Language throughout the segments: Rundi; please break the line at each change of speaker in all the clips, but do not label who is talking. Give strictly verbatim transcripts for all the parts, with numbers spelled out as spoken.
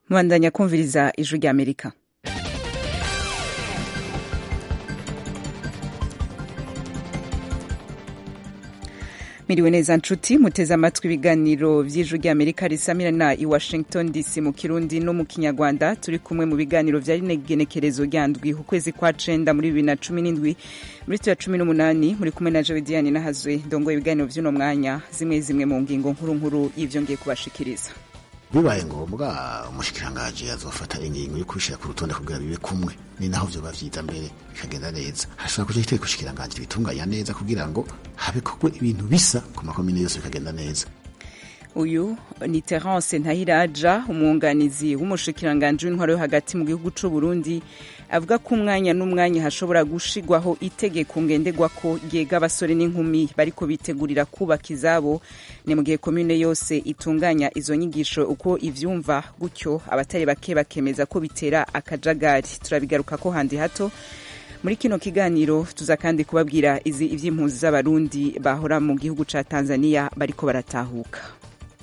Mwandanya kumviriza ijwi rya Amerika. Miriwe neza nshuti muteze amatwi ibiganiro vy'ijwi rya Amerika risamirana i Washington D C mu Kirundi no mu Kinyarwanda. Turi kumwe mu biganiro vya rinegenekerezo ryandwi ukwezi kwa cenda muri bibiri na cumi n'indwi muri tuya cumi n'umunani muri kumwe na Joe Diane Nahazwe ndongoye ibiganiro vy'uno mwanya, zimwe zimwe mu ngingo nkuru nkuru y'ivyo ngiye kubashikiriza.
Bibaye ngombwa umushikirangaje azofata ingingo yo kubishira ku rutonde kugira bibe kumwe, ni naho vyo bavyiza mbere bikagenda neza. Hashobora kuja iteko kushikiranganje bitunganya neza kugira ngo habe kugwe ibintu bisa ku makomine yose bikagenda neza.
Uyu ni Terence Ntahiraja, umwunganizi w'umushikiranganje w'intwaro yo hagati mu gihugu c'u Burundi, avuga ko umwanya n'umwanya hashobora gushigwaho itegeko ngenderwako ryega abasore n'inkumi bariko bitegurira kubaka izabo, ni mu gihe komune yose itunganya izo nyigisho uko ivyumva, gutyo abatari bake bakemeza ko bitera akajagari. Turabigaruka ko handi hato. Muri kino kiganiro tuza kandi kubabwira izi ivy'impunzi z'abarundi bahora mu gihugu ca Tanzania bariko baratahuka.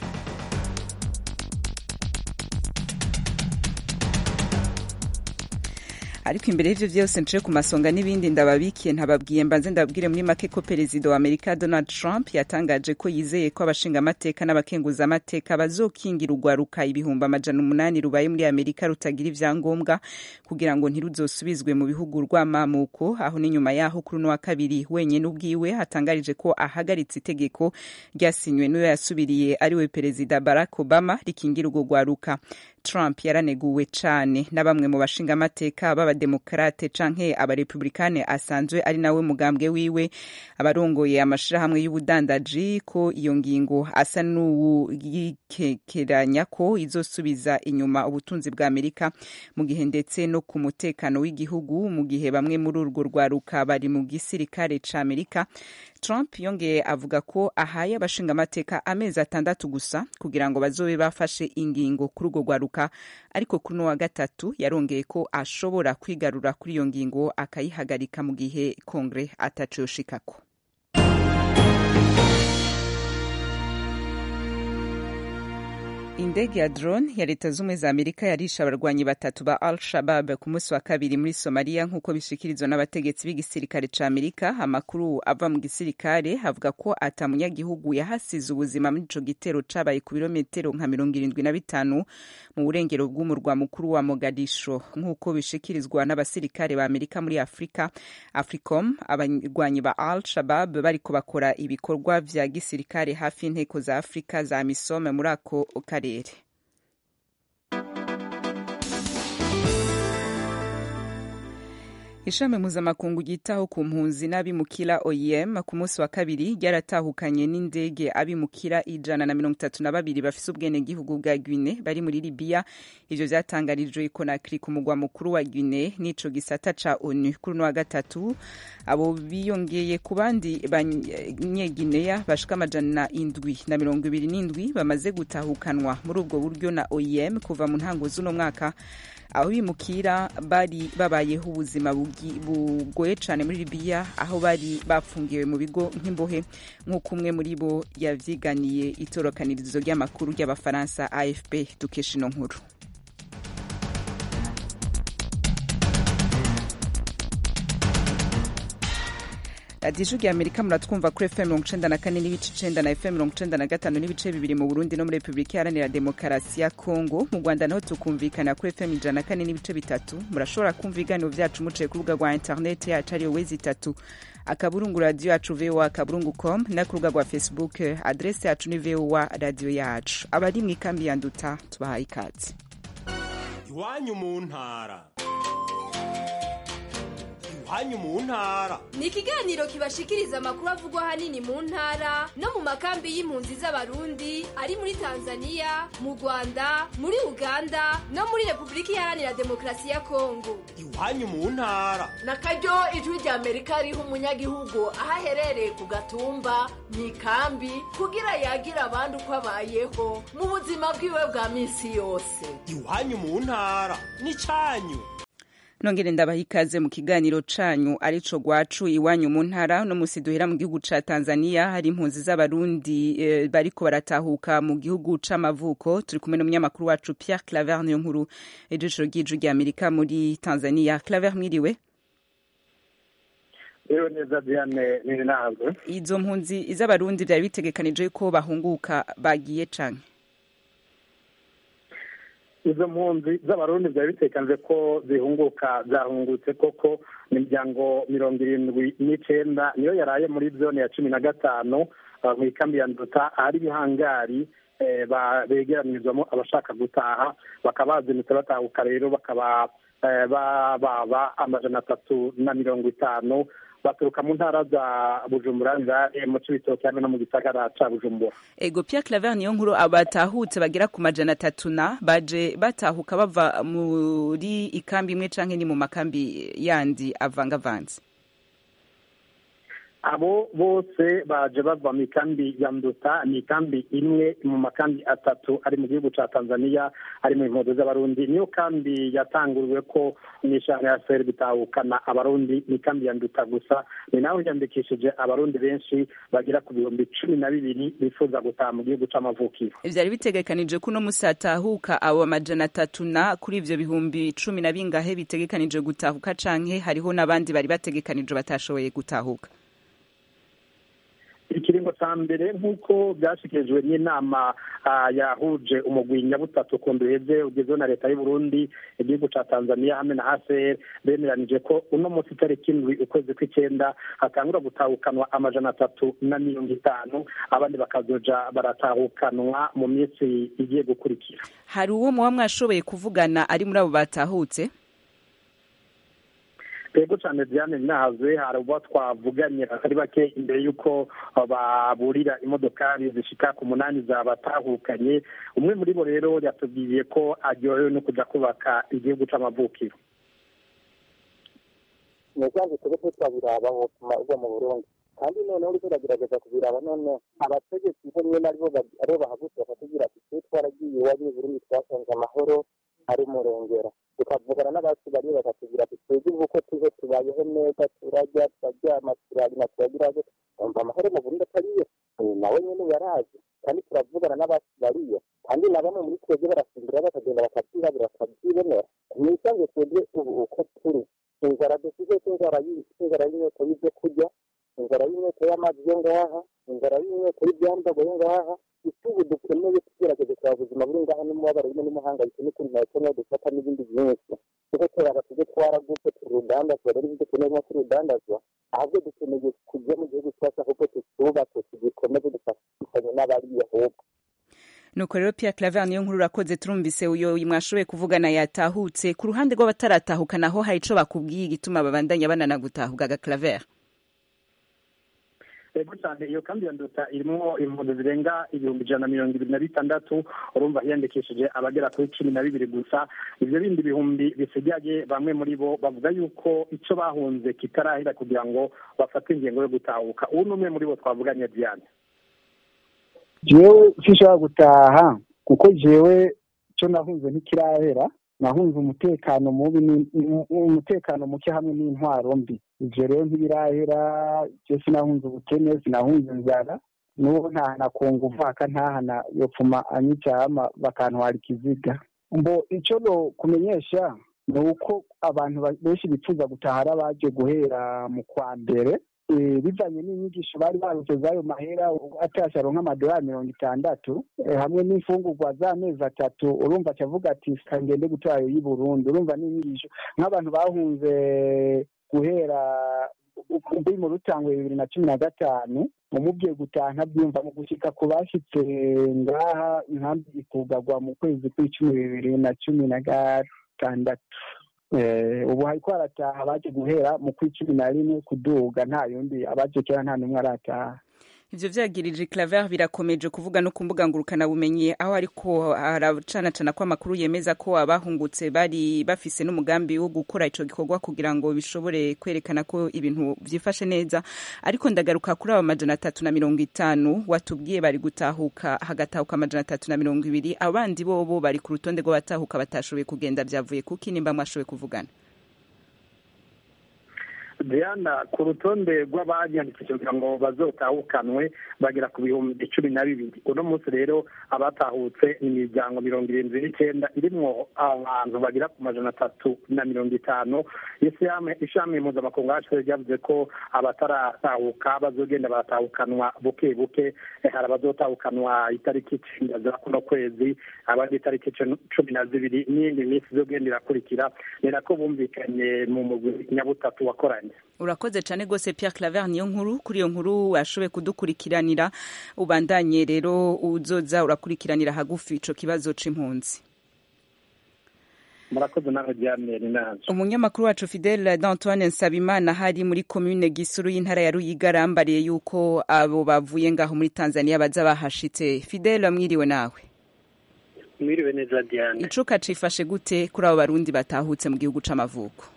Ariko imbere y'ivyo vyose nce ku masonga n'ibindi ndababikiye ntababwiye mbanze ndabwire muri make ko perezida wa Amerika Donald Trump yatangaje ko yizeye ko abashinga amateka n'abakenguza amateka bazokingira urwaruka ibihumbi amajana umunani rubaye muri Amerika rutagira ivyangombwa kugira ngo ntiruzosubizwe mu bihugu rw'amamuko. Aho ni nyuma yaho kuri no wa kabiri wenyene ubwiwe hatangarije ko ahagaritse itegeko ryasinywe n'uyo yasubiriye ari we perezida Barack Obama rikingira urwo rwaruka. Trump yaraneguwe cane na bamwe mu bashinga amateka b'abademokrate canke abarepublikane asanzwe ari nawe mugambwe wiwe, abarongoye amashirahamwe y'ubudandaji ko iyo ngingo asa n'uwikekeranya ko izosubiza inyuma ubutunzi bwa Amerika mu gihe ndetse no ku mutekano w'igihugu, mu gihe bamwe muri urwo rwaruka bari mu gisirikare ca Amerika. Trump yongeye avuga ko ahaye abashinga amateka amezi atandatu gusa kugira ngo bazobe bafashe ingingo kuri urwo rwaruka, ariko kuri no wa gatatu yarongeye ko ashobora kwigarura kuri iyo ngingo akayihagarika mu gihe Kongre atacoshikako. Indege ya drone ya leta z'umwe za Amerika yarisha abarwanyi batatu ba Al-Shabaab ku munsi wa kabiri muri Somalia nk'uko bishikirizwa n'abategetsi b'igisirikare ca Amerika. Amakuru ava mu gisirikare avuga ko ata munyagihugu yahasize ubuzima muri ico gitero cabaye ku birometero nka mirongo irindwi na bitanu mu burengero bw'umurwa mukuru wa Mogadisho nk'uko bishikirizwa n'abasirikare ba Amerika muri Afrika. Africom, abarwanyi ba Al-Shabaab bariko bakora ibikorwa vya gisirikare hafi y'inteko za Afrika za Misome muri ako karere. Ishami mpuzamakungu ryitaho ku mpunzi n'abimukira O I M ku munsi wa kabiri ryaratahukanye n'indege abimukira ijana na mirongo itatu na babiri bafise ubwenegihugu bwa Guinea bari muri Libya. Ivyo vyatangarijwe i Conakry ku mugwa mukuru wa Guinea n'ico gisata ca ONU kuri no wa gatatu. Abo biyongeye ku bandi banyegineya bashika amajana indwi na mirongo ibiri n'indwi bamaze gutahukanwa muri ubwo buryo na O I M kuva mu ntango z'uno mwaka, aho bimukira bari babayeho ubuzima bugoye cane muri Libya, aho bari bafungiwe mu bigo nk'imbohe nk'uko umwe muri bo yavyiganiye itorokanirizo ry'amakuru ry'abafaransa A F P dukesha ino nkuru. Radiyo ya Amerika muratwumva kuri F M mirongo icenda na kane n'ibice icenda na F M mirongo icenda na gatanu n'ibice bibiri mu Burundi no muri Republika Iharanira Demokarasi ya Kongo. Mu Rwanda naho tukumvikana kuri F M ijana na kane n'ibice bitatu. Murashobora kumva ibiganiro vyacu muciye ku rubuga rwa internet yacu ariyo wezi itatu akaburungu radio yacu V O A akaburungu com, na ku rubuga rwa Facebook adresse yacu ni V O A radio yacu. Abari mu ikambi ya Nduta tubahaye ikaze.
Iwanyu mu ntara. Iwanyu mu ntara
ni ikiganiro kibashikiriza amakuru avugwa hanini mu ntara no mu makambi y'impunzi z'abarundi ari muri Tanzania, mu Rwanda, muri Uganda no muri Republika Iharanira Demokarasi ya Kongo.
Iwanyu mu ntara
na karyo ijwi rya Amerika riha umunyagihugu aho aherereye ku gatumba mu ikambi kugira yagira abandi uko abayeho mu buzima bwiwe bwa minsi yose.
Iwanyu mu ntara ni canyu.
nongere ndabaha ikaze mu kiganiro canyu arico gwacu iwanyu mu ntara no musi duhera mu gihugu ca Tanzania hari impunzi z'abarundi e, bariko baratahuka mu gihugu c'amavuko turi kumwe n'umunyamakuru wacu Pierre Claver niyo nkuru ejisho ry'iju rya Amerika muri Tanzania. Claver mwiriwe?
Ewe neza Diane ni nazo.
Izo mpunzi z'abarundi byari bitegekanije ko bahunguka bagiye canke?
Izo mpunzi z'abarundi byari bitekanije ko zihunguka zahungutse koko imiryango mirongo irindwi n'icenda niyo yaraye muri zone ya cumi na gatanu mu ikambi ya Nduta ahari ibihangari begeranirizwamo abashaka gutaha bakaba bazinutse batahuka rero bakaba baba amajana atatu na mirongo itanu baturuka mu ntara za Bujumbura ndare mu Cibitoke hamwe no mu gisagara ca Bujumbura.
Ego Pierre Claver niyo nkuru abatahutse bagera ku majana atatu na baje batahuka bava muri ikambi imwe canke ni mu makambi yandi avangavanze.
Abo bose baje bava mu ikambi ya Nduta ni ikambi imwe mu makambi atatu ari mu gihugu ca Tanzania ari mu impunzi z'abarundi niyo kambi yatanguriwe ko n'ishami ya F R bitahukana abarundi ni ikambi ya Nduta gusa ni naho yandikishije abarundi benshi bagira ku bihumbi cumi na bibiri bifuza gutaha mu gihugu c'amavukiro.
Ivyari bitegekanije kuno musatahuka abo amajana atatu na kuri ivyo bihumbi cumi na bingahe bitegekanije gutahuka canke hariho n'abandi bari bategekanije batashoboye gutahuka?
Ikiringo ca mbere nk'uko byashikirijwe n'inama yahuje umugwi nyabutatu ku nduheze ugizwe na leta y'u Burundi igihugu ca Tanzania hamwe na H C R bemeranije ko uno munsi itariki indwi ukwezi kw'icenda hatangura gutahukanwa amajana atatu na mirongo itanu abandi bakazoja baratahukanwa mu minsi igiye gukurikira.
Hari uwo muba mwashoboye kuvugana ari muri abo batahutse?
Ego cyane Diane nahaze hari ubo twavuganye atari bake imbere yuko baburira imodokari zishika ku munani zabatahukanye umwe muri bo rero yatubwiye ko aryohewe no kuja kubaka igihugu c'amavukiro.
Nezaje tugeze twabiraba ubuzima bwo mu Burundi kandi none uri kugerageza kubiraba none abategetsi bamwe naribo aro bahagutse bakatugira ati twaragiye wabiye Burundi twasanze amahoro ari murengera tukavugana n'abacu bari bakatugira ati twebwe uko tuze tubayeho neza turajya turaryama turarima turagira umva amahoro mu Burundi atariyo nawe nyene yaraje kandi turavugana n'abacu bariyo kandi na bamwe muri twebwe barasindira bakagenda bakabyirabira bakabyibonera nisanzwe twebwe ubu uko turi inzara dufite inzara y'inzara y'inyota y'ibyo kurya inzara y'inyota y'amazi yo ngaha inzara y'inyota y'ibyambago yo ngaha itubu dukeneye tugerageze kwa buzima buri ngaha n'umubabaro n'umuhanga bitene kuri ntacyo no dufata n'ibindi byinshi kuko twara tujye twaragupe turudandazwa rero ibyo dukeneye nko turudandazwa ahubwo dukeneye kujya mu gihugu cyacu ahubwo tutubake tugikomeze dufatanye n'abariye ahubwo.
Nuko rero Pierre Claver niyo nkuru urakoze turumvise uyo mwashoboye kuvugana yatahutse ku ruhande rw'abataratahuka naho hari ico bakubwiye igituma babandanya banana gutahuka Claver.
Ego cyane iyo kambi ya Nduta irimo impunzi zirenga ibihumbi ijana na mirongo ibiri na bitandatu urumva hiyandikishije abagera kuri cumi na bibiri gusa ivyo bindi bihumbi bisigaye bamwe muri bo bavuga yuko ico bahunze kitarahera kugira ngo bafate ingengo yo gutahuka ubu numwe muri bo twavuganye Diane.
Jewe sishaka gutaha kuko jewe cyo nahunze ntikirahera nahunze umutekano mubi umutekano muke hamwe n'intwaro mbi ivyo rero ntibirahera je sinahunze ubukene sinahunze inzara n'ubu ntahana kungu vaka ntahana yopfuma anyicama bakantwara ikiziga mbo ico no kumenyesha ni uko abantu benshi bipfuza gutahara baje guhera mu kwa mbere bivanye n'inyigisho bari barutse zayo mahera atasha ronka amadolari mirongo itandatu hamwe n'imfungurwa z'amezi atatu urumva acavuga ati ngende gutwara y'i Burundi urumva n'inyigisho nk'abantu bahunze guhera kuri mu rutango bibiri na cumi na gatanu umubwiye gutaha ntabyumva mu gushika ku bashitse ngaha inkambi ikugagwa mu kwezi kw'icumi bibiri na cumi na gatandatu ubu hariko harataha baje guhera mu kw'icumi na rimwe kuduga nta yundi abaje kera nta numwe arataha.
Ivyo vyagirije Claver birakomeje kuvuga no kumbuga ngurukana bumenye aho ariko aracana cana kwa makuru yemeza ko abahungutse bari bafise n'umugambi wo gukora ico gikorwa kugira ngo bishobore kwerekana ko ibintu vyifashe neza ariko ndagaruka kuri aba majana atatu na mirongo itanu watubwiye bari gutahuka hagatahuka amajana atatu na mirongo ibiri abandi bobo bari ku rutonde rwo batahuka batashoboye kugenda vyavuye kuki nimba mwashoboye kuvugana.
Diana, ku rutonde rw'abanyandikishije kugira ngo bazotahukanwe bagera ku bihumbi cumi na bibiri. Uno munsi rero abatahutse ni imiryango mirongo irindwi n'icyenda irimwo abantu bagera ku majana atatu na mirongo itanu. Ishami mpuzamakungu ryavuze ko abataratahuka bazogenda baratahukanwa buke buke. Hari abazotahukanwa itariki icenda za kuno kwezi, abandi itariki cumi na zibiri, n'iyindi minsi izogenda irakurikira. Ni nako bumvikanye mu mugwi nyabutatu wakoranye.
Urakoze cyane gose Pierre Claver, niyo nkuru kuri iyo nkuru washoboye kudukurikiranira. Ubandanye rero uzoza urakurikiranira hagufi ico kibazo c'impunzi.
Murakoze nawe Diane Ninaje.
Umunyamakuru wacu Fidel d'Antoine Nsabimana hari muri commune Gisuru y'intara ya Ruyiga arambariye yuko abo bavuye ngaho muri Tanzania baza bahashitse. Fidel, mwiriwe nawe?
Mwiriwe neza Diane.
Icuka cifashe gute kuri abo barundi batahutse mu gihugu c'amavuko?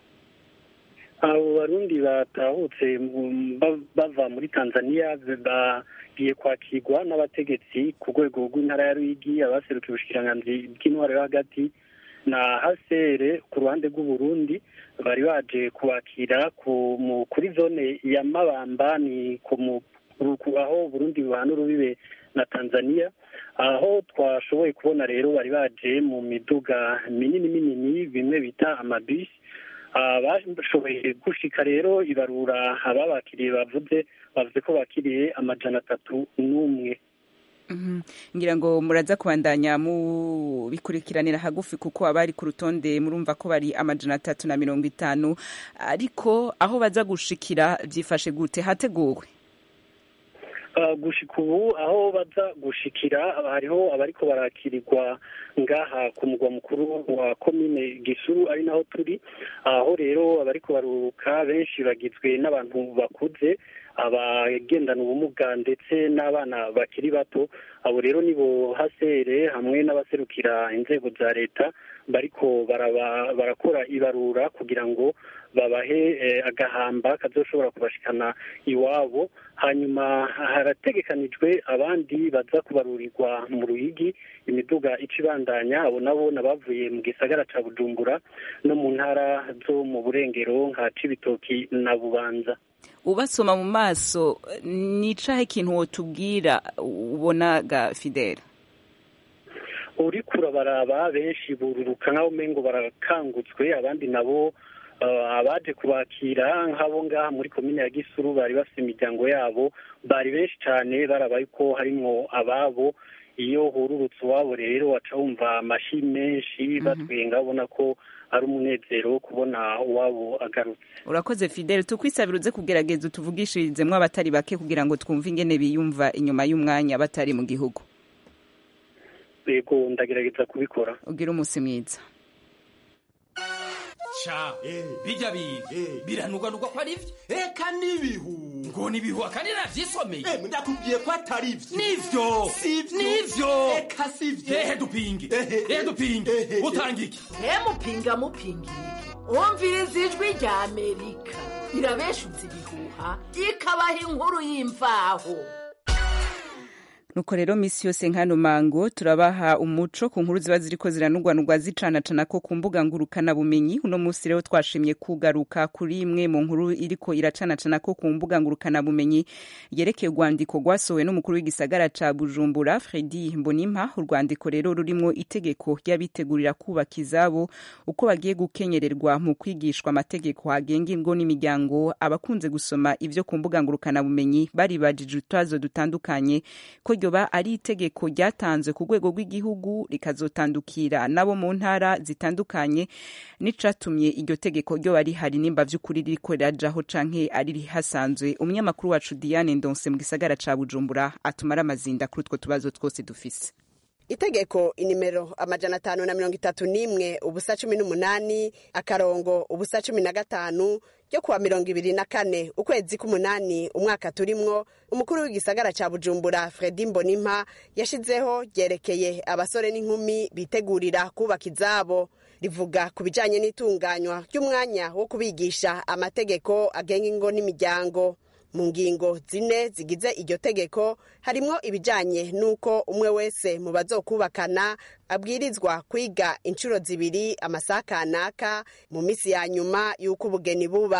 Abo barundi batahutse bava muri Tanzania bagiye kwakirwa n'abategetsi ku rwego rw'intara ya Ruyigi, abaserukiye ubushikiranganji bw'intwaro yo hagati na Hasere ku ruhande rw'Uburundi. Bari baje kubakira kuri zone ya Mabamba, ni aho Burundi buhana urubibe na Tanzania. Aho twashoboye kubona rero bari baje mu miduga minini minini, bimwe bita amabisi. Bashoboye gushika rero ibarura ababakiriye bavuze bavuze ko bakiriye amajana atatu n'umwe.
Ngira ngo muraza kubandanya mu bikurikiranira hagufi kuko abari ku rutonde murumva ko bari amajana atatu na mirongo itanu, ariko aho baza gushikira byifashe gute, hateguwe?
Gushika ubu aho baza gushikira hariho abariko barakirirwa ngaha ku mugwa mukuru wa komine Gisuru, ari naho turi. Aho rero abariko baruruka benshi bagizwe n'abantu bakuze, abagendana ubumuga ndetse n'abana bakiri bato. Abo rero nibo Hasere hamwe n'abaserukira inzego za leta bariko baraba, barakora ibarura kugira ngo babahe eh, agahamba kazoshobora kubashikana iwabo. Hanyuma harategekanijwe abandi baza kubarurirwa mu Ruyigi, imiduga icibandanya. Abo nabo nabavuye mu gisagara ca Bujumbura no mu ntara zo mu burengero nka Cibitoki na Bubanza.
Ubasoma mu maso ni cahe kintu wotubwira ubonaga Fidel?
Uri kurabaraba benshi bururuka nkaho mengo barakangutswe, abandi nabo uh, abaje kubakira nk'abo ngaha muri komine ya Gisuru bari bafite imiryango yabo, bari benshi cyane barabaye ko harimwo ababo. Iyo hururutse wabo rero waca wumva amashi menshi batwenga, ubona ko ari umunezero kubona uwabo agarutse.
Urakoze Fidel, tukwisabira uze kugerageza utuvugishirizemwo abatari bake kugira ngo twumve ingene biyumva inyuma y'umwanya batari mu gihugu.
Yego ndagerageza kubikora.
Ugira umunsi mwiza.
Cha bijya biga biranuganurwa ko ari ivyo, eka nibihu ngo nibihu akandi navyisomeye. Eh ndakubwiye ko atari ivyo. Nivyo nivyo eka sivyo. Ehe dupinge ehe dupinge utangike.
He mupinga mupingi umviriza ijwi rya Amerika irabeshuza ibihuha ikabaha inkuru y'imvaho.
Nuko rero misi yose nkano mango turabaha umuco ku nkuru ziba ziriko ziranugwanugwa zicanacana ko ku mbuga ngurukana bumenyi. Uno musi rero twashimye kugaruka kuri imwe mu nkuru iriko iracanacana ko ku mbuga ngurukana bumenyi yerekeye urwandiko rwasohowe n'umukuru w'igisagara ca Bujumbura Fredy Mbonimpa. Urwandiko rero rurimwo itegeko ry'abitegurira kubaka izabo, uko bagiye gukenyererwa mu kwigishwa amategeko agenga ingo n'imiryango. Abakunze gusoma ivyo ku mbuga ngurukana bumenyi bari bajije utwazo dutandukanye ko ryoba ari itegeko ryatanzwe ku rwego rw'igihugu rikazotandukira nabo mu ntara zitandukanye, n'icatumye iryo tegeko ryoba rihari nimba vy'ukuri ririko rirajaho canke ari rihasanzwe. Umunyamakuru wacu Diane Ndonse mu gisagara ca Bujumbura atumara amazinda kuri utwo tubazo twose dufise.
Itegeko inimero amajana atanu na mirongo itatu n'imwe ubusa cumi n'umunani akarongo ubusa cumi na gatanu ryo kuwa mirongo ibiri na kane ukwezi k'umunani umwaka turimwo, umukuru w'igisagara ca Bujumbura Fredy Mbonimpa yashizeho ryerekeye abasore n'inkumi bitegurira kubaka izabo. Rivuga ku bijanye n'itunganywa ry'umwanya wo kubigisha amategeko agenga ingo n'imiryango. Mu ngingo zine zigize iryo tegeko harimwo ibijanye nuko umwe wese mu bazokubakana abwirizwa kwiga inshuro zibiri amasaha kanaka mu misi ya nyuma y'uko ubugeni buba.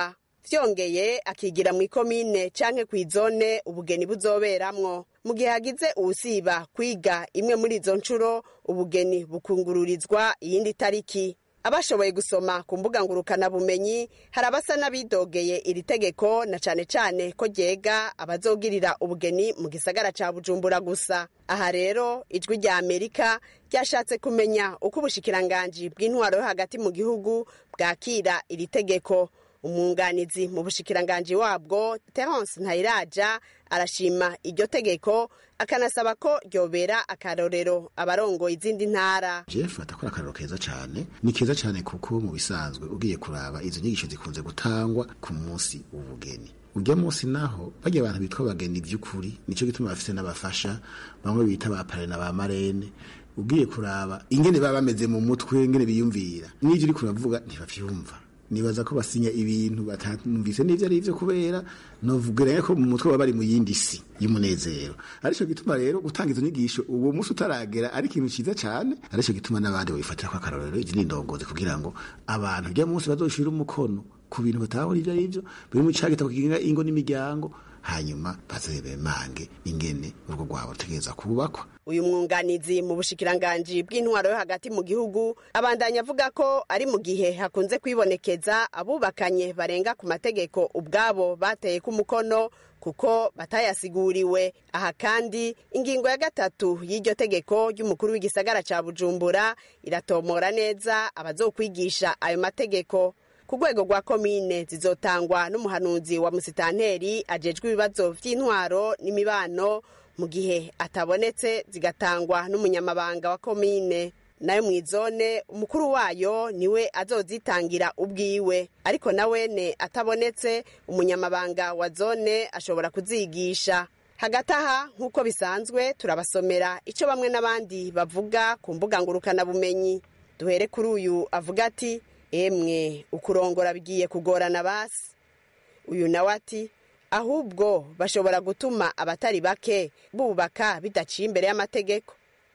vyongeye akigira mu ikomine canke kw'izone ubugeni buzoberamwo. Mu gihe hagize uwusiba kwiga imwe muri izo ncuro, ubugeni bukungururizwa iyindi tariki. Abashoboye gusoma ku mbuga ngurukana bumenyi hari abasa n'abidogeye iri tegeko, na cane cane ko ryega abazogirira ubugeni mu gisagara ca Bujumbura gusa. Aha rero ijwi rya Amerika ryashatse kumenya uko ubushikiranganji bw'intwaro yo hagati mu gihugu bwakira iri tegeko. Umwunganizi mu bushikiranganji wabwo Terence Ntayiraja arashima iryo tegeko, akanasaba ko ryobera akarorero abarongoye izindi ntara.
Jeff atakora akarorero keza cyane, ni keza cyane kuko mu bisanzwe ugiye kuraba izo nyigisho zikunze gutangwa ku munsi w'ubugeni. Ujya munsi naho bagiye abantu bitwa bageni by'ukuri, nico gituma bafite n'abafasha bamwe bita ba parena ba marene. Ugiye kuraba ingene baba bameze mu mutwe, ingene biyumvira, n'ivyo uri kuravuga ntibavyumva. Nibaza ko basinya ibintu batumvise n'ivyo ari ivyo, kubera novugira ko mu mutwe bari mu yindi si y'umunezero. Arico gituma rero gutanga izo nyigisho uwo musi utaragera ari ikintu ciza cyane. Arico gituma n'abandi babifatira kwa karorero izi n'indongozi kugira ngo abantu rya munsi bazoshira umukono ku bintu batahora ivyo ari ivyo biri mu cagita kuginga ingo n'imiryango, hanyuma bazebe mange ingene urugo rwabo tegeza kubakwa.
Uyu mwunganizi mu bushikiranganji bw'intwaro yo hagati mu gihugu abandanya avuga ko ari mu gihe hakunze kwibonekeza abubakanye barenga ku mategeko ubwabo bateye ku mukono kuko batayasiguriwe. Aha kandi ingingo ya gatatu y'iryo tegeko ry'umukuru w'igisagara ca Bujumbura iratomora neza abazokwigisha ayo mategeko. Ku rwego rwa komine zizotangwa n'umuhanuzi wa musitanteri ajejwe ibibazo vy'intwaro n'imibano, mu gihe atabonetse zigatangwa n'umunyamabanga wa komine. Nayo mw'izone umukuru wayo niwe azozitangira ubwiwe, ariko nawene atabonetse umunyamabanga wa zone ashobora kuzigisha. Hagati aha nk'uko bisanzwe turabasomera ico bamwe n'abandi bavuga ku mbuga ngurukana bumenyi. Duhere kuri uyu avuga ati: emwe ukurongora bigiye kugorana basi. Uyu nawe ati: ahubwo bashobora gutuma abatari bake bubaka bidaciye imbere y'amategeko.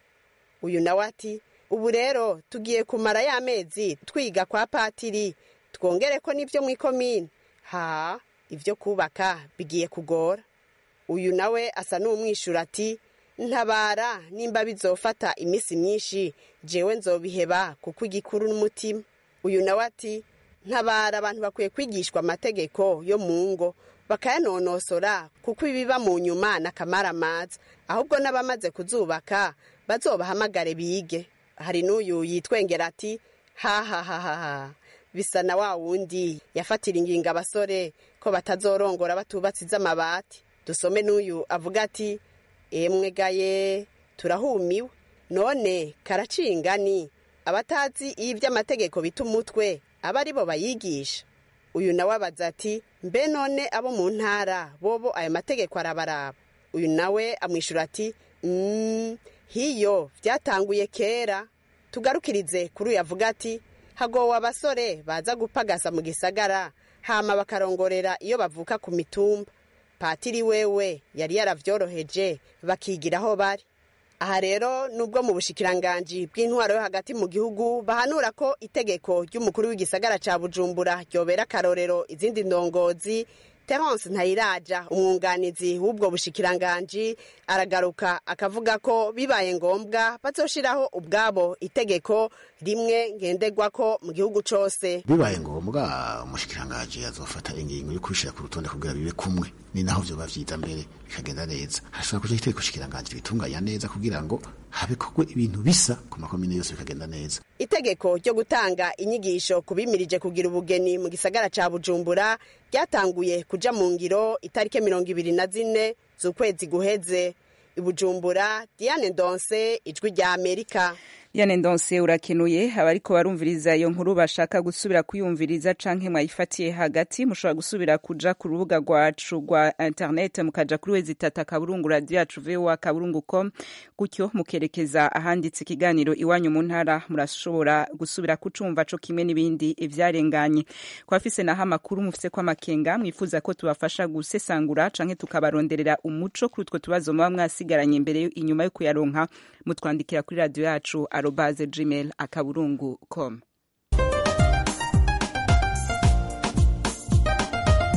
Uyu nawe ati: ubu rero tugiye kumara y'amezi twiga kwa patiri, twongere ko nivyo mw'ikomine, ha ivyo kubaka bigiye kugora. Uyu nawe asa n'umwishura ati: ntabara nimba bizofata imisi myinshi, jewe nzobiheba kuko igikuru n'umutima. Uyu nawe ati: ntabara abantu bakwiye kwigishwa amategeko yo mu ngo bakayanonosora kuko ibiba mu nyuma n'akamaramaza, ahubwo n'abamaze kuzubaka bazobahamagare bige. Hari n'uyu yitwengera ati: hahahaha bisa na wa wundi yafatira ingingo abasore ko batazorongora batubatse iz'amabati. Dusome n'uyu avuga ati: emwe gaye turahumiwe, none karacingani abatazi ivy'amategeko bita umutwe aba ari bo bayigisha. Uyu nawe abaza ati: mbe none abo mu ntara bobo ayo mategeko arabaraba? Uyu nawe amwishura ati: mm, hiyo vyatanguye kera. Tugarukirize kuri uyu avuga ati: hagowe abasore baza gupagasa mu gisagara hama bakarongorera iyo bavuka ku mitumba. Patiri wewe yari yaravyoroheje bakigira aho bari. Aha rero nubwo mu bushikiranganji bw'intwaro yo hagati mu gihugu bahanura ko itegeko ry'umukuru w'igisagara ca Bujumbura ryobera karorero izindi ndongozi, Terence Ntayiraja umwunganizi w'ubwo bushikiranganji aragaruka akavuga ko bibaye ngombwa bazoshiraho ubwabo itegeko rimwe ngenderwako mu gihugu cose.
Bibaye ngombwa umushikiranganji azofata ingingo yo kushira ku rutonde kugira bibe kumwe, ni naho vyo bavyiza mbere bikagenda neza. Hashobora kuja itegeko kushikiranganje bitunganya neza kugira ngo habe kogwe ibintu bisa ku makomine yose bikagenda neza.
Itegeko ryo gutanga inyigisho kubimirije kugira ubugeni mu gisagara ca Bujumbura ryatanguye kuja mu ngiro itarike mirongo ibiri na zine z'ukwezi guheze. I Bujumbura, Diane Ndonse, ijwi rya Amerika.
Diane Ndonse urakenuye. Abariko barumviriza iyo nkuru bashaka gusubira kuyumviriza canke mwayifatiye hagati, mushobora gusubira kuja ku rubuga rwacu rwa internet mukaja kuri wezi tata kaburungu radio yacu voa kaburungu com, gutyo mukerekeza ahanditse ikiganiro iwanyu mu ntara, murashobora gusubira kucumva co kimwe n'ibindi ivyarenganye. Kwa fise naho amakuru mufise kwa makenga mwifuza ko tubafasha gusesangura canke tukabaronderera umuco kuri utwo tubazo muba mwasigaranye imbere inyuma yo kuyaronka, mutwandikira kuri radio yacu arobase gmail akaburungu com.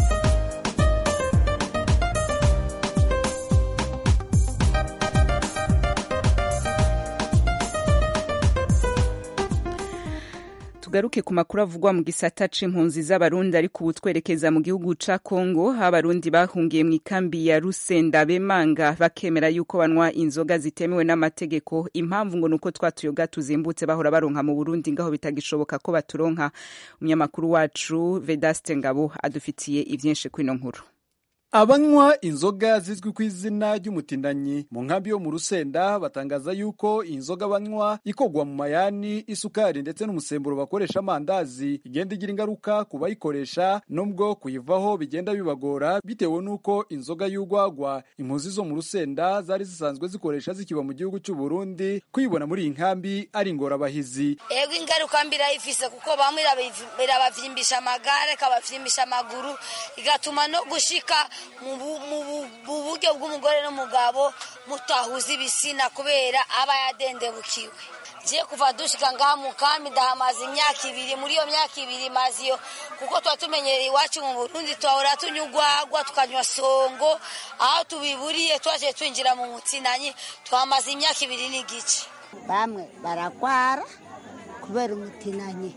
tugaruke ku makuru avugwa mu gisata c'impunzi z'abarundi ariko ubu twerekeza mu gihugu ca Kongo aho abarundi bahungiye mu ikambi ya Rusenda Bemanga bakemera yuko banwa inzoga zitemewe n'amategeko. Impamvu ngo nuko twatuyoga tuzimbutse bahora baronka mu Burundi ngaho bitagishoboka ko baturonka. Umunyamakuru wacu Vedaste Ngabo adufitiye ivyinshi kwino nkuru.
Abanywa inzoga zizwi ku izina ry'umutindanyi mu nkambi yo mu Rusenda batangaza yuko inzoga banywa ikogwa mu mayani, isukari ndetse n'umusemburo bakoresha amandazi igenda igira ingaruka ku bayikoresha nubwo kuyivaho bigenda bibagora bitewe nuko inzoga y'ugwagwa impunzi zo mu Rusenda zari zisanzwe zikoresha zikiba mu gihugu cy'u Burundi kuyibona muri iyi nkambi ari ingorabahizi.
Ego ingaruka mbira ifise kuko bamwe birabavyimbisha amagare kabavyimbisha amaguru igatuma no gushika mu buryo bw'umugore n'umugabo mutahuza ibisina kubera aba yadendebukiwe. Je kuva dushika ngaha mu kambi ndahamaze imyaka ibiri, muri iyo myaka ibiri maziyo kuko twa tumenyereye iwacu mu Burundi twahora tunyugwagwa tukanywa songo, aho tubiburiye twaje twinjira mu mutsinanyi twamaze imyaka ibiri n'igice.
Bamwe baragwara kubera umutinanyi,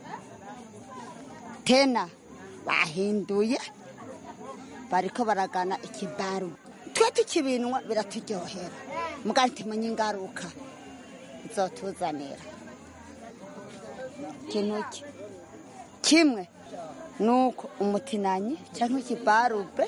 tena bahinduye bariko baragana ikibaru, twe tukibinwa biraturyohera muganti menye ingaruka izotuzanira. Kinuki kimwe nuko umutinanyi cyangwa ikibarube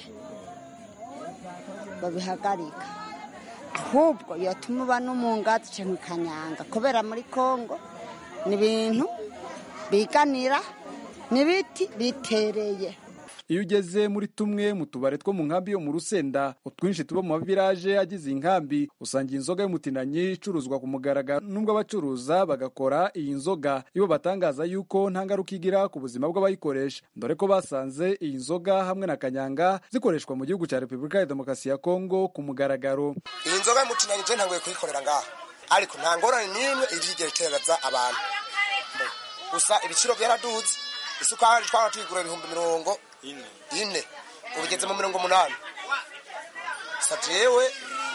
babihagarika, ahubwo yotuma bano mu ngazi cyangwa kanyanga kubera muri Kongo ni ibintu biganira n'ibiti bitereye.
Iyo ugeze muri tumwe mu tubare two mu nkambi yo mu Rusenda utwinshi tuba mu village agize inkambi usanga inzoga y'umutinanyi icuruzwa ku mugaragaro nubwo abacuruza bagakora iyi nzoga ibo batangaza yuko nta ngaruka igira ku buzima bw'abayikoresha, dore ko basanze iyi nzoga hamwe na kanyanga zikoreshwa mu gihugu cya Repubulika ya Demokarasi ya Kongo ku mugaragaro.
Iyi nzoga y'umutinanyi je ntangoye kuyikorera ngaha ariko nta ngorane nimwe irigera itereza abantu. Gusa ibiciro byaraduze, isukari twara tuyigura ibihumbi mirongo ine ine ubigeze mu mirongo munani. Sajewe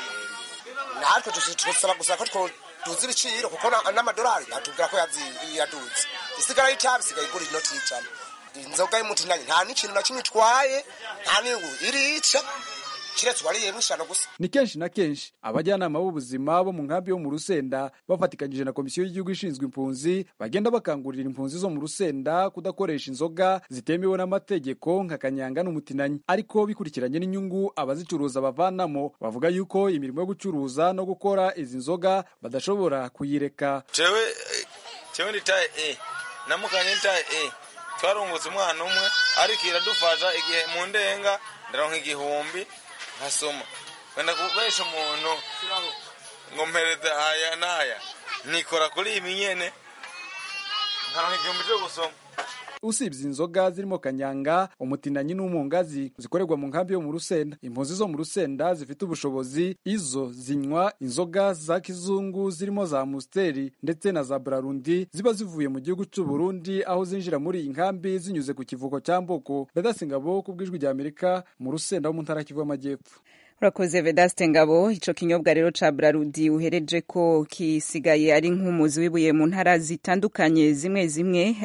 natwe tusaba gusa ko tuzi ibiciro kuko n'amadolari natubwira ko yaduze. Isigara y'itabi sigaye igura inoti y'icana. Inzoga y'umutinanyi nta n'ikintu na kimwe itwaye, nta n'ingu irica kiretse wariye mwishano gusa.
Ni kenshi na kenshi abajyanama b'ubuzima bo mu nkambi yo mu Rusenda bafatikanyije na komisiyo y'igihugu ishinzwe impunzi bagenda bakangurira impunzi zo mu Rusenda kudakoresha inzoga zitemewe n'amategeko nka kanyanga n'umutinanyi, ariko bikurikiranye n'inyungu abazicuruza bavanamo bavuga yuko imirimo yo gucuruza no gukora izi nzoga badashobora kuyireka.
Jewe jewe nitaye eh namukanye nitaye eh twarungutse umwana umwe ariko iradufasha igihe mu ndenga ndaronka igihumbi nkasoma wenda kubesha umuntu ngo mpereze aya naya nikora kuri iyi nyene nkaronka igihumbi cyo gusoma.
Usibye inzoga zirimo kanyanga, umutinanyi n'umungazi zikorerwa mu nkambi yo mu Rusenda, impunzi zo mu Rusenda zifite ubushobozi izo zinywa inzoga za kizungu zirimo za Musteri ndetse na za Brarundi ziba zivuye mu gihugu cy'u Burundi aho zinjira muri iyi nkambi zinyuze ku kivuko cya Mboko. Vedaste Ngabo ku bw'ijwi rya Amerika mu Rusenda ho mu ntara Kivu y'Amajyepfo.
Urakoze Vedaste Ngabo. Ico kinyobwa rero ca Brarudi uhereje ko kisigaye ari nk'umuzi wibuye mu ntara zitandukanye zimwe zimwe.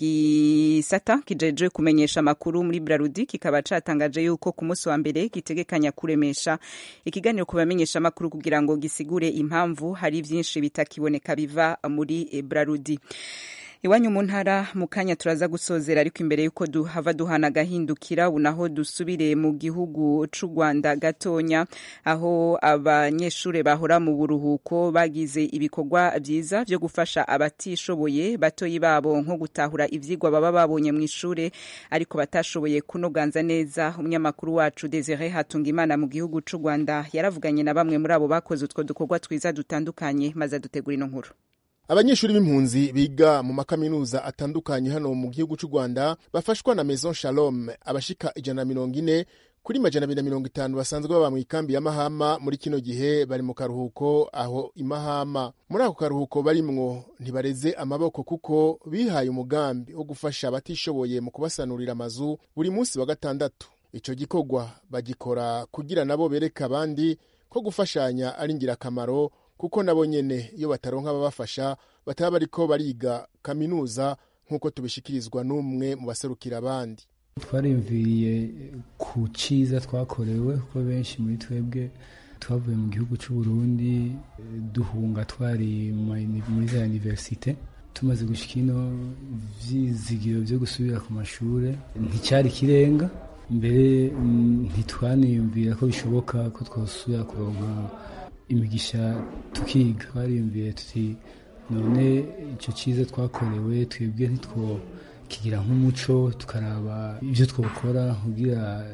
Igisata kijeje kumenyesha makuru muri Brarudi kikaba catangaje yuko ku munsi wa mbere gitegekanya kuremesha ikiganiro kubamenyesha makuru kugira ngo gisigure impamvu hari vyinshi bitakiboneka biva muri Brarudi. Iwanyu mu ntara mu kanya turaza gusozera, ariko imbere yuko duhava duhana gahindukira unaho dusubire mu gihugu c'u Rwanda gatonya aho abanyeshure bahora mu buruhuko bagize ibikorwa vyiza byo gufasha abatishoboye batoyi babo nko gutahura ivyigwa baba babonye mu ishure ariko batashoboye kunoganza neza. Umunyamakuru wacu Desire Hatungimana mu gihugu c'u Rwanda yaravuganye na bamwe muri abo bakoze utwo dukorwa twiza dutandukanye maze dutegura ino nkuru.
Abanyeshuri b'impunzi biga mu makaminuza atandukanye hano mu gihugu cy'u Rwanda bafashwa na Maison Shalom abashika ijana na mirongo ine kuri majana abiri na mirongo itanu basanzwe baba mu ikambi ya Mahama muri kino gihe bari mu karuhuko aho imahama. Muri ako karuhuko barimwo ntibareze amaboko kuko bihaye umugambi wo gufasha abatishoboye mu kubasanurira amazu buri munsi wa gatandatu. Ico gikorwa bagikora kugira nabo bereka abandi ko gufashanya ari ngirakamaro kuko nabo nyene iyo bataronka babafasha bataba bariko bariga kaminuza nk'uko tubishikirizwa n'umwe mu baserukira abandi.
twariyumviriye ku ciza twakorewe kuko benshi muri twebwe twavuye mu gihugu cy'u Burundi duhunga twari muri za universite tumaze gushika ino vyizigiro vyo gusubira ku mashure nticyari kirenga mbere ntitwaniyumvira ko bishoboka ko twosubira kuronka imigisha tukiga twariyumviye tuti none ico ciza twakorewe twebwe ntitwo kigira nk'umuco tukaraba ibyo twakora kugira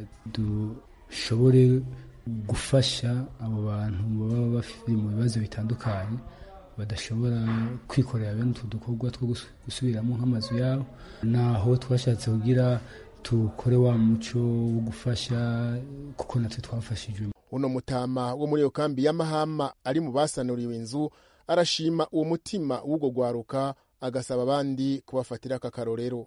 dushobore gufasha abo bantu baba bafite mu bibazo bitandukanye badashobora kwikorera bene utu dukorwa two gusubiramo nk'amazu yabo naho twashatse kugira tukore wa muco wo gufasha kuko natwe twafashijwe.
Uno mutama wo muri iyo kambi y'amahama ari mu basanuriwe inzu arashima uwo mutima w'ubwo gwaruka agasaba abandi kubafatira aka karorero.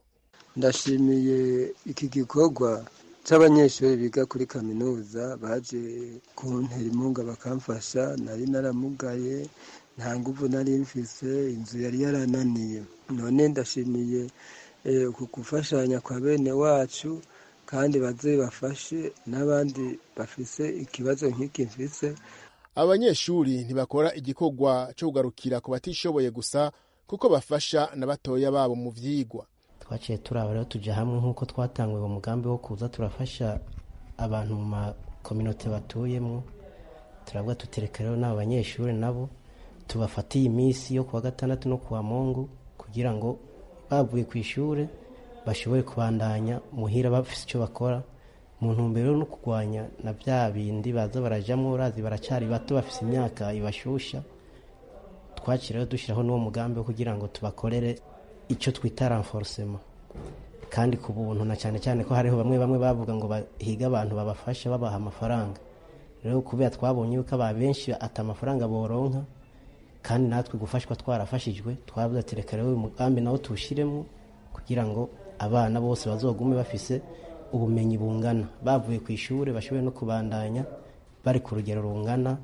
Ndashimiye iki gikorwa cy'abanyeshuri biga kuri kaminuza baje kuntera inkunga bakamfasha, nari naramugaye nta nguvu nari mfise, inzu yari yarananiye. None ndashimiye uku gufashanya kwa bene wacu kandi baze bafashe n'abandi bafise ikibazo nk'iki mfise.
Abanyeshuri ntibakora igikorwa cyo kugarukira ku batishoboye gusa kuko bafasha na batoya babo mu vyigwa.
Twaciye turaba rero tuja hamwe nk'uko twatanguye mu mugambi wo kuza turafasha abantu mu makominote batuyemo, turabwa tutereka rero n'abo banyeshuri nabo tubafatiye iminsi yo kuwa gatandatu no kuwa Mungu kugira ngo bavuye ku ishure bashobore kubandanya muhira bafise icyo bakora mu ntumbero no kurwanya na bya bindi baza barajamwo urazi baracari bato bafise imyaka ibashusha. Twakira rero dushiraho n'uwo mugambi wo kugira ngo tubakorere icyo twita renforcement kandi ku buntu, na cyane cyane ko hariho bamwe bamwe bavuga ngo bahiga abantu babafasha babaha amafaranga. Rero kubera twabonye yuko aba benshi ata amafaranga boronka kandi natwe gufashwa twarafashijwe, twavuze ati reka rero uyu mugambi nawo tuwushiremo kugira ngo abana bose bazogume bafise ubumenyi bungana, bavuye ku ishure bashobore no kubandanya bari ku rugero rungana,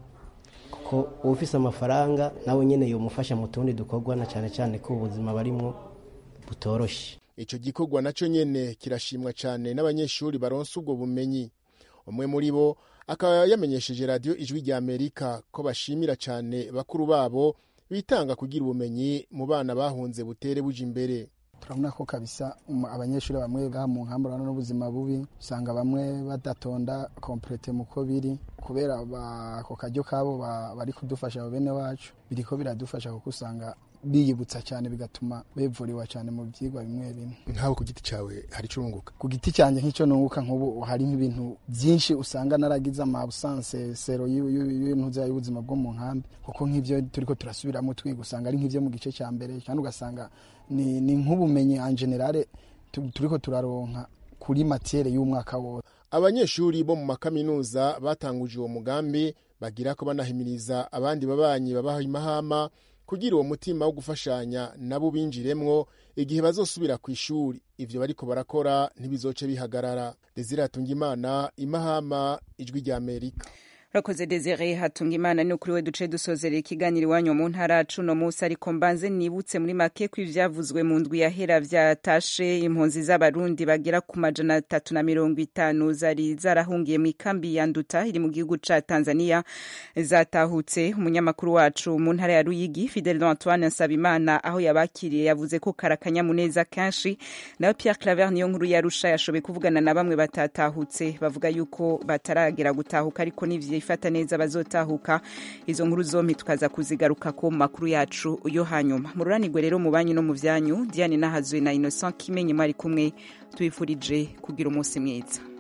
kuko ufise amafaranga nawe nyene yomufasha mu tundi dukorwa, na cyane cyane ko ubuzima barimwo butoroshe.
Ico gikorwa naco nyene kirashimwa cyane n'abanyeshuri baronse ubwo bumenyi. Umwe muri bo akaba yamenyesheje radio Ijwi rya Amerika ko bashimira cyane bakuru babo bitanga kugira ubumenyi mu bana bahunze butere buje imbere.
Turabona ko kabisa abanyeshuri bamwe ga mu nkambura n'ubuzima bubi, usanga bamwe badatonda complete muko biri kubera ako kajyo kabo bari kudufasha bene wacu, biriko biradufasha kuko usanga biyibutsa cyane bigatuma bevuriwa cyane mu vyigwa bimwe bimwe.
Nkaho ku giti cyawe hari curunguka? Ku
giti cyanje nk'ico nunguka nk'ubu hari nk'ibintu byinshi usanga naragize ama absence sero y'ibintu y'ubuzima bwo mu nkambi, kuko nk'ivyo turiko turasubiramo twiga usanga ari nk'ivyo mu gice cya mbere, kandi ugasanga ni, ni nk'ubumenyi en general turiko turaronka kuri matiere y'umwaka wose.
Abanyeshuri bo mu makaminuza batanguje uwo mugambi bagira ko banahimiriza abandi babanyi babaha imahama kugira uwo mutima wo gufashanya nabo binjiremwo igihe bazosubira ku ishuri. Ivyo bariko barakora ntibizoce bihagarara. Desire Hatungimana, Imahama, Ijwi rya Amerika.
Rakoze Desire Hatungimana, ni ukuri we duce dusozerera ikiganiro iwanyu mu ntara cuno musi, ariko mbanze nibutse muri make ko ivyavuzwe mu ndwi yahera vyatashe impunzi z'abarundi bagera ku majana atatu na mirongo itanu zari zarahungiye mu ikambi ya Nduta iri mu gihugu ca Tanzania zatahutse. Umunyamakuru wacu mu ntara ya Ruyigi Fidel Antoine Nsabimana aho yabakiriye yavuze ko karakanyamuneza kenshi. Naho Pierre Claver niyo nkuru yarusha yashoboye kuvugana na bamwe batatahutse bavuga yuko bataragera gutahuka ariko n'ivyo ifata neza bazotahuka. Izo nkuru zompi tukaza kuzigaruka ko mu makuru yacu yo hanyuma. Mururanirwe rero mu banyu no mu vyanyu. Diane Nahazwe na Innocent Kimenyi mwari kumwe, tubifurije kugira umunsi mwiza.